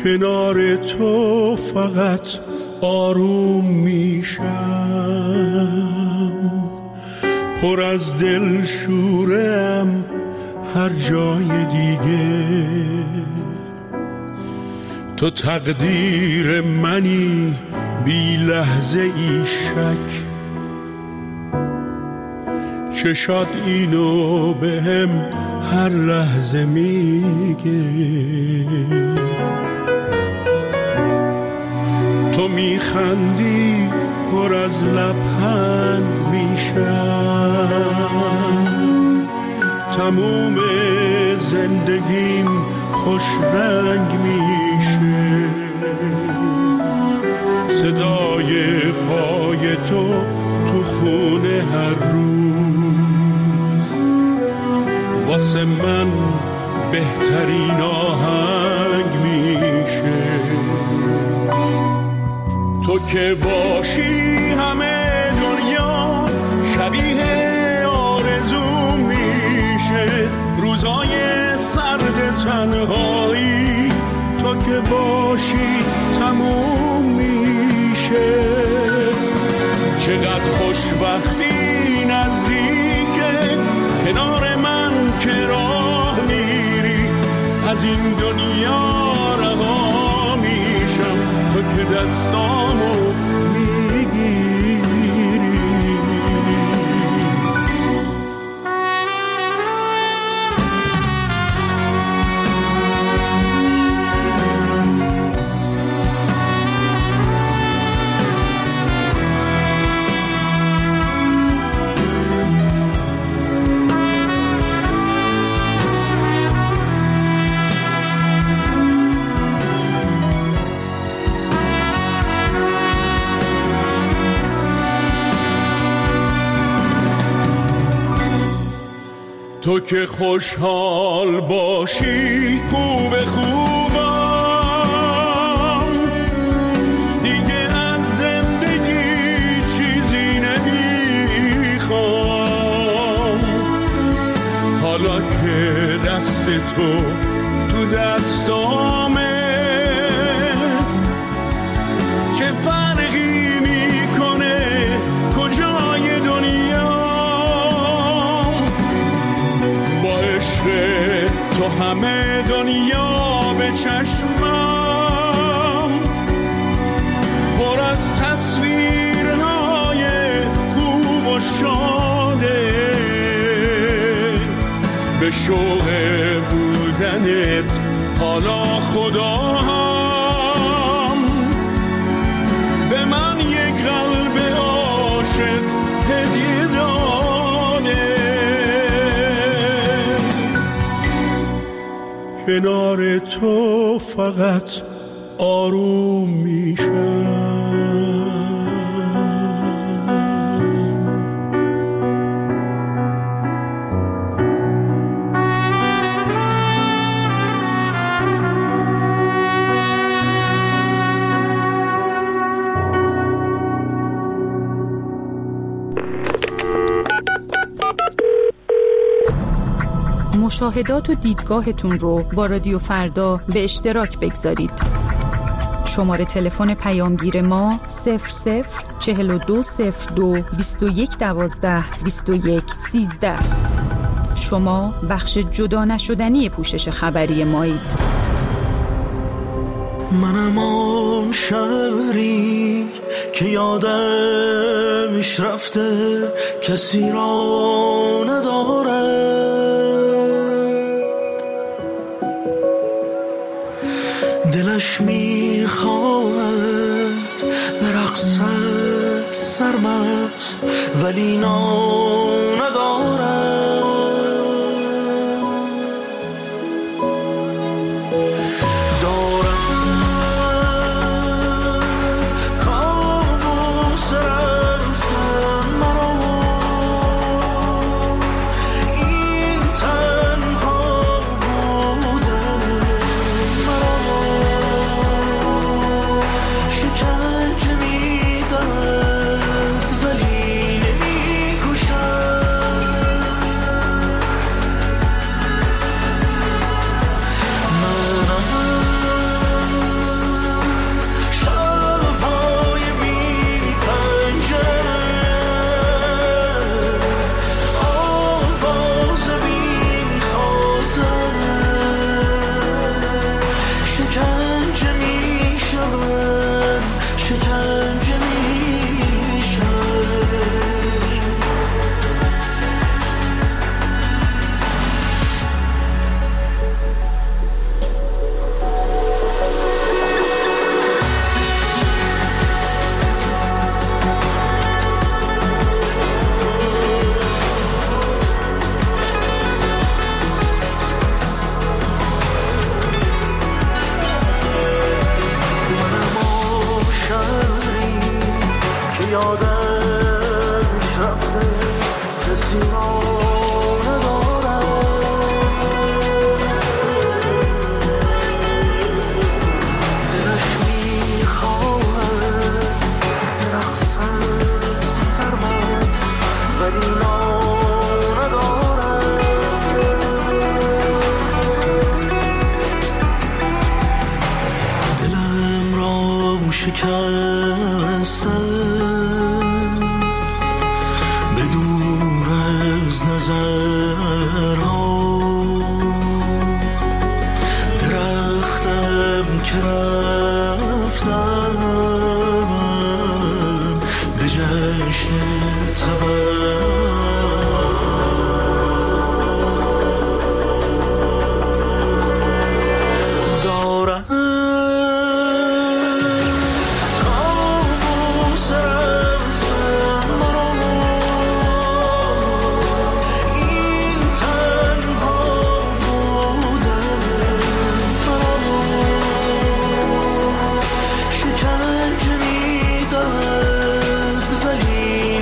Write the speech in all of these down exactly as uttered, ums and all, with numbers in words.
کنار تو فقط آروم میشم، پر از دل شورم هر جای دیگه. تو تقدیر منی بی لحظه ای شک، چشات اینو به هم هر لحظه میگه. تو میخندی پر از لبخند میشم، تموم زندگیم خوش رنگ میشه. صدای پای تو تو خونه هر روز واسه من بهترین آهنگ میشه. تو که باشی همه دنیا شبیه آرزو میشه. روزای سرد تنهایی تو که باشی تموم میشه. چقدر خوشبختی نزدیکه کنار من که راه میری. از این دنیا رها میشم تو که دستامو میگیری. تو که خوشحال باشی خوب خوبم، دیگه از زندگی چیزی نمیخوام. حالا که دست تو تو دستامه چه فرقی میکنه کجای دنیا. تو همه دنیا به چشمم پر از تصویرهای خوب و شاده. به شوق بودنت حالا خدا هم به من یک قلب عاشق هدیه داده. کنار تو فقط آروم میشم. مشاهدات و دیدگاهتون رو با رادیو فردا به اشتراک بگذارید. شماره تلفن پیامگیر ما صفر صفر چهل و دو صفر دو بیست و یک دوازده بیست و یک سیزده. شما بخش جدا نشدنی پوشش خبری مایید. منم آن شهری که یادمش رفته کسی را نداره. دلش میخواهد به رقصت سرمست ولی نام ندارد. شکنجه میدهد ولی نمیکشد. شکنجه میشم. یادش رفته کسی ما ندارد، دلش میخواهد رقصد سرمست ولی نا ندارد. دلم را شکستم درختم که رفتم به جشن تولد دارم کابوس رفتن مرا، این تنها بودن مرا شکنجه میدهد ولی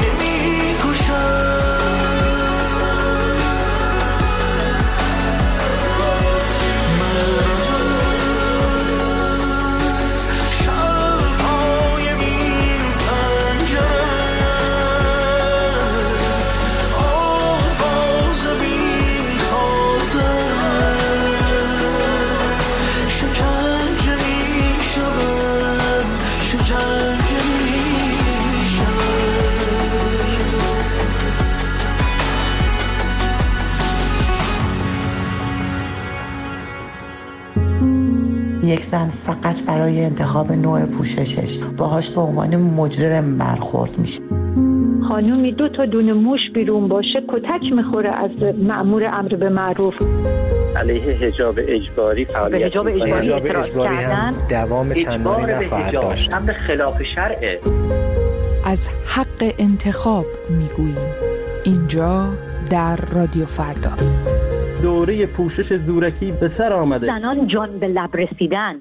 یک زن فقط برای انتخاب نوع پوششش باهاش به عنوان مجرم برخورد میشه. خانومی دو تا دونه موش بیرون باشه کتک میخوره از مأمور امر به معروف. علیه حجاب اجباری فعالیت حجاب اجباری, حجاب اجباری هم دوام چندانی نخواهد داشت. امر خلاف شرعه. از حق انتخاب میگوییم اینجا در رادیو فردا. دوره پوشش زورکی به سر آمده. زنان جان به لب رسیدن.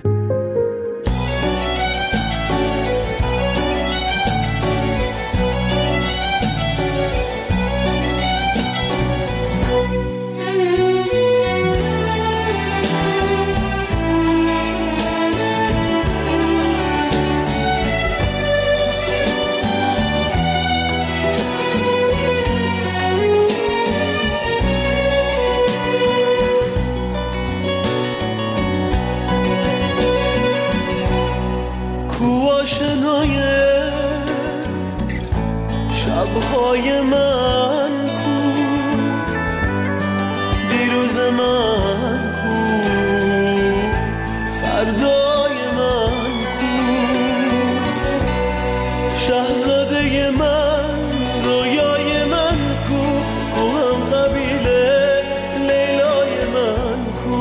آشنای شبهای من کو، دیروز من کو، فردای من کو، شاهزاده من، رویای من کو، کو هم قبیله لیلای من کو.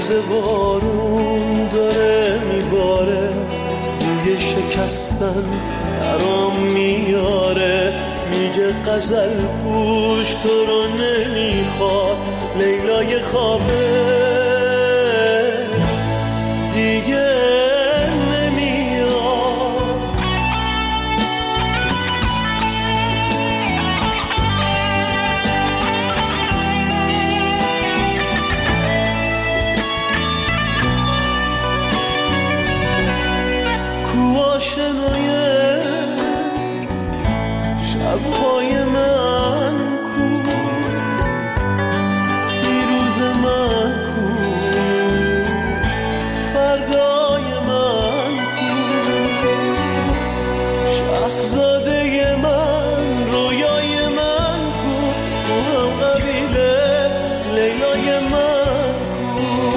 روز بارون داره میباره، روی شکستن درام میاره، میگه غزل پوش تو رو نمیخواد، لیلای خوابه دیگه شبهای من کو، دیروز من کو، فردای من کو، شهزاده من، رویای من کو، تو هم قبیله لیلای من کو.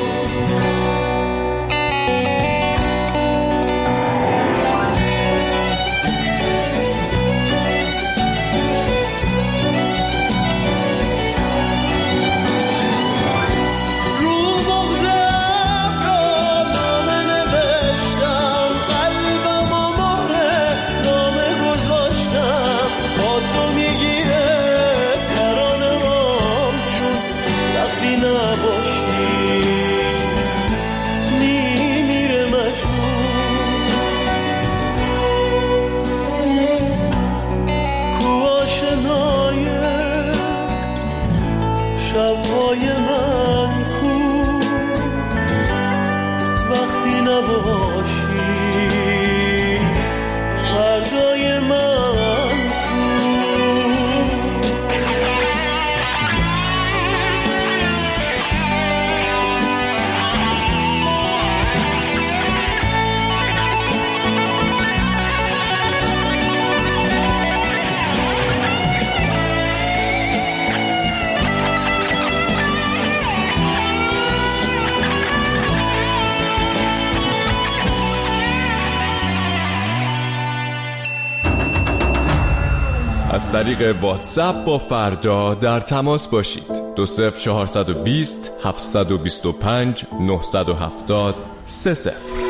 شبهای من کو، وقتی نباشی فردای من از طریق واتساپ با فردا در تماس باشید. دو صفر چهارصد و بیست هفتصد و بیست و پنج نهصد و هفتاد سه صفر.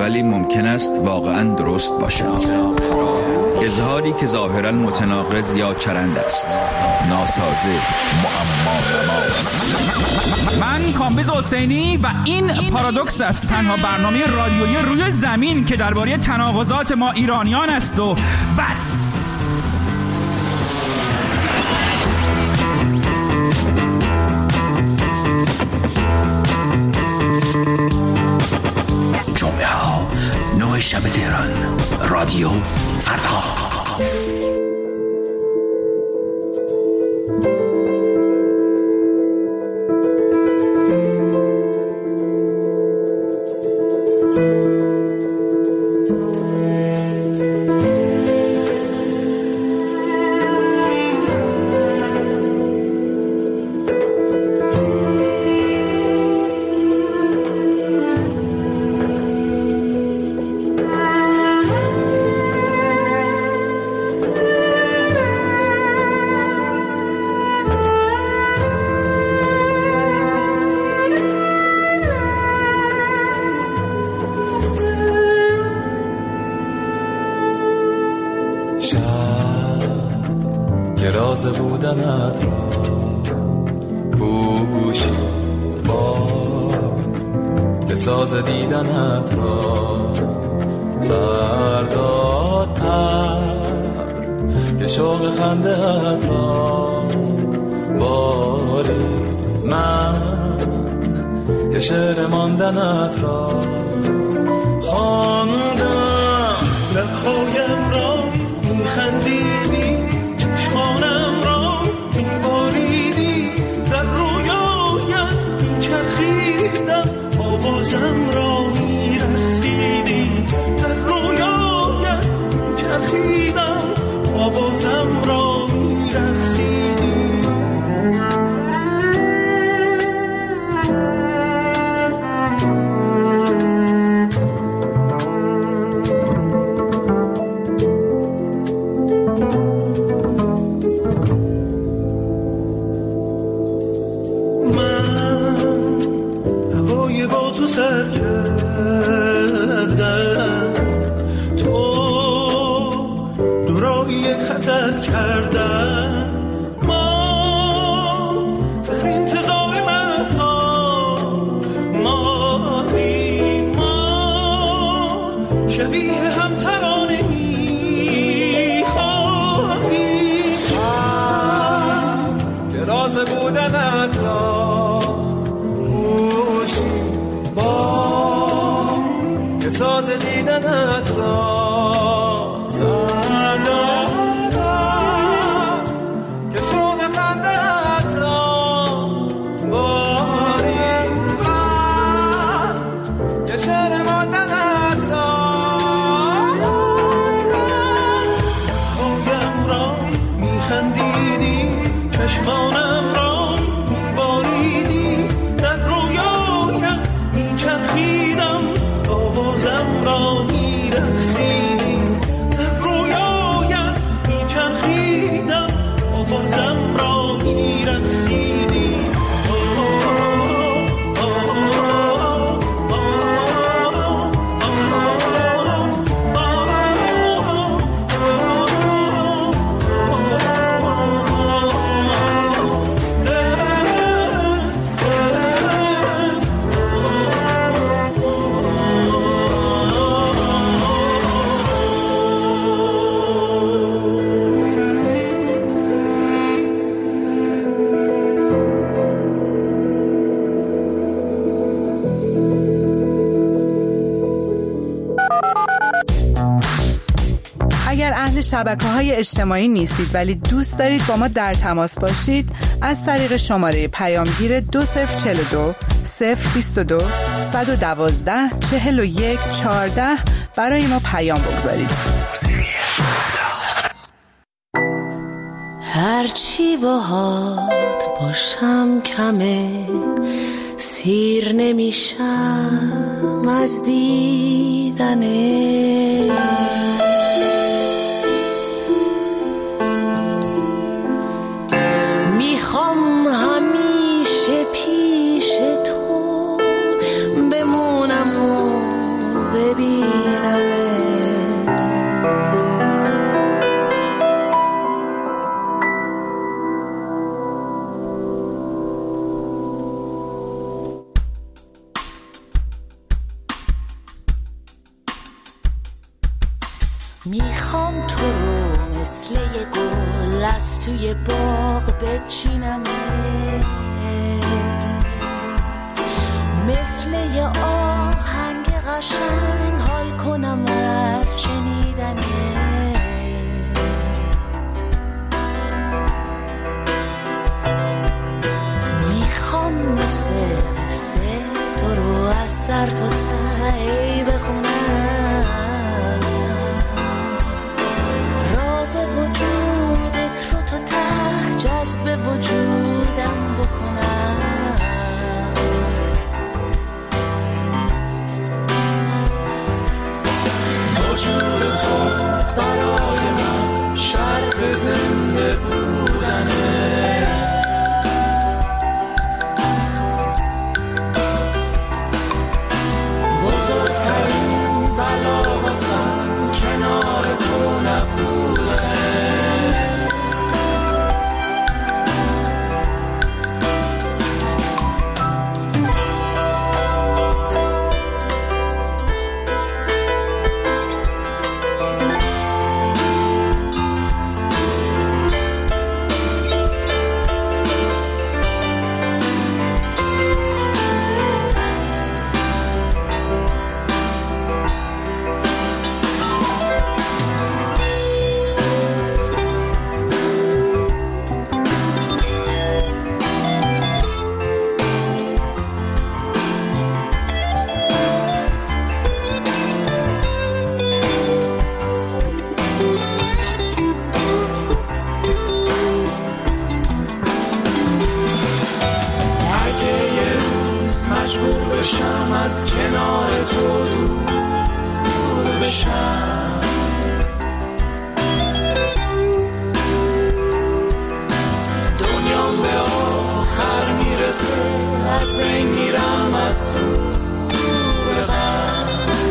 ولی ممکن است واقعاً درست باشد. اظهاری که ظاهراً متناقض یا چرند است، ناسازه، معما نما. من کامبیز حسینی و این پارادوکس است، تنها برنامه رادیویی روی زمین که درباره تناقضات ما ایرانیان است و بس. جمعه ها نه شب تهران، رادیو فردا. راز بودنت را پوشی بار، بساز دیدنت را سرداد پر، که شوق خنده‌ات را باری من، که شعر ماندنت را خواندم. لبهایم را میخندیدی، چشمانم را میباریدی، در رویایت میچرخیدم، آوازم را میرقصیدی، در رویایت میچرخیدم، آوازم را میرقصیدی. سر کردم، تو دورای خطر کردم، ما در انتظار مردها مادیم، ما شبیه هم ترانه میخواهیم، که راز بودنت را پوشی که ساز دیدنت را سردادم، که شوق خنده‌ات را باری من، که شعر ماندنت را هایم را میخندیدی، چشمانم را میباریدی، در رویایم میچرخیدم، آوازم را میرقصیدی، در رویایت میچرخیدم، آوازم را میرقصیدی. شبکه‌های اجتماعی نیستید ولی دوست دارید با ما در تماس باشید، از طریق شماره پیامگیر دو صفر چهل و دو صفر بیست و دو صد و دوازده چهل و یک چهارده برای ما پیام بگذارید. هرچی باهات باشم کمه، سیر نمیشم از دیدنه، میخوام همیشه پیش تو بمونم و ببینم میخوام تو رو مثل یه گل از توی باغ بچینم، مثل یه آهنگ قشنگ حال کنم از شنیدنه. میخوام مثل قصه تو رو از سر تا ته بخونم، راز وجودت رو تا ته جذب وجودم بکنم. وجود تو برای من شرط زنده بودنه، بزرگترین بلا واسم کنار تو نبودنه. مجبور بشم از کنار تو دور بشم، دنیام به آخر میرسه از بین میرم از دور غم.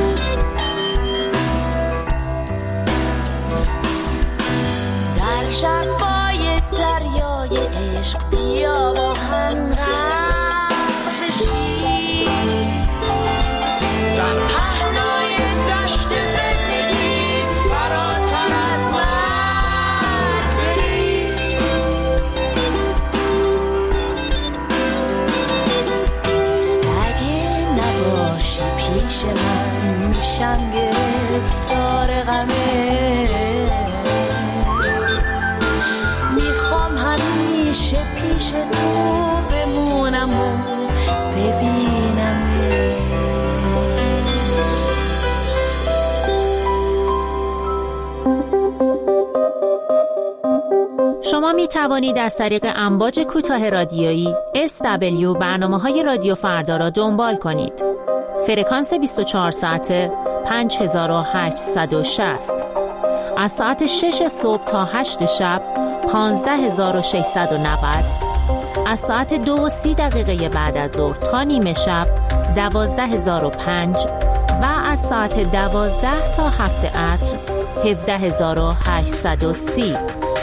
در شرفای دریای عشق بیا با هم غرق بشی، در پهنای دشت زندگی فراتر از من بری. اگه نباشی پیش من میشم گرفتار غمه، میخوام همیشه پیش تو بمونم و ببینم. شما می توانید از طریق امواج کوتاه رادیویی اس دبلیو برنامه‌های رادیو فردا را دنبال کنید. فرکانس بیست و چهار ساعته پنج هزار و هشتصد و شصت، از ساعت شش صبح تا هشت شب پانزده هزار و ششصد و نود، از ساعت دو و سی دقیقه بعد از ظهر تا نیمه شب دوازده هزار و پنج و از ساعت دوازده تا هفت عصر هفده هزار و هشتصد و سی.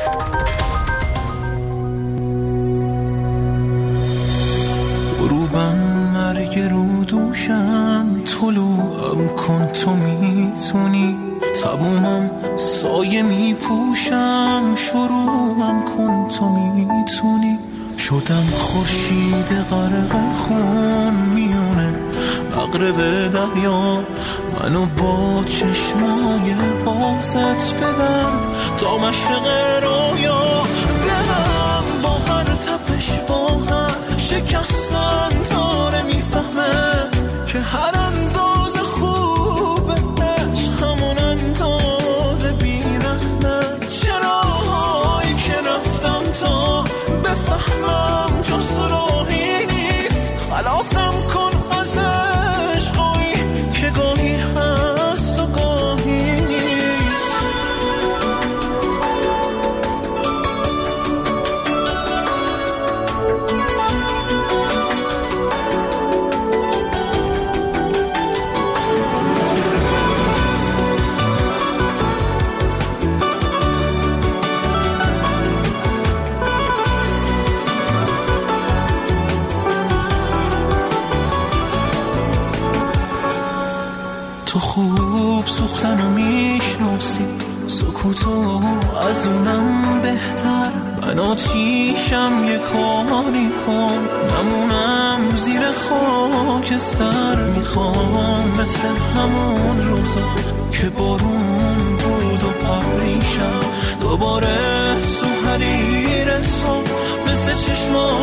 غروبم مرگ رو دوشم، طلوعم کن تو میتونی، تمومم سایه میپوشم، شروعم کن تو میتونی. شدم خورشید غرق خون میونه مغرب دریا، منو با چشمای بازت ببر تا مشرق رویا. دلم با هر تپش با هر شکستن داره میفهمه که هر انداز خوبه عشق همون انداز بیرحمه. چرایی که رفتم تا بفهمم جز راهی نیست، خلاصم کن از عشقایی که گاهی هست و گاهی نیست. تو خوب صبح سوختن و میشناسی سکوتو از اونم بهتر من آتیشم یه کاری کن نمونم زیر خاکستر میخوام مثل همون روزا که بارون بود و پریشم دوباره سو حریر تو مثل چشما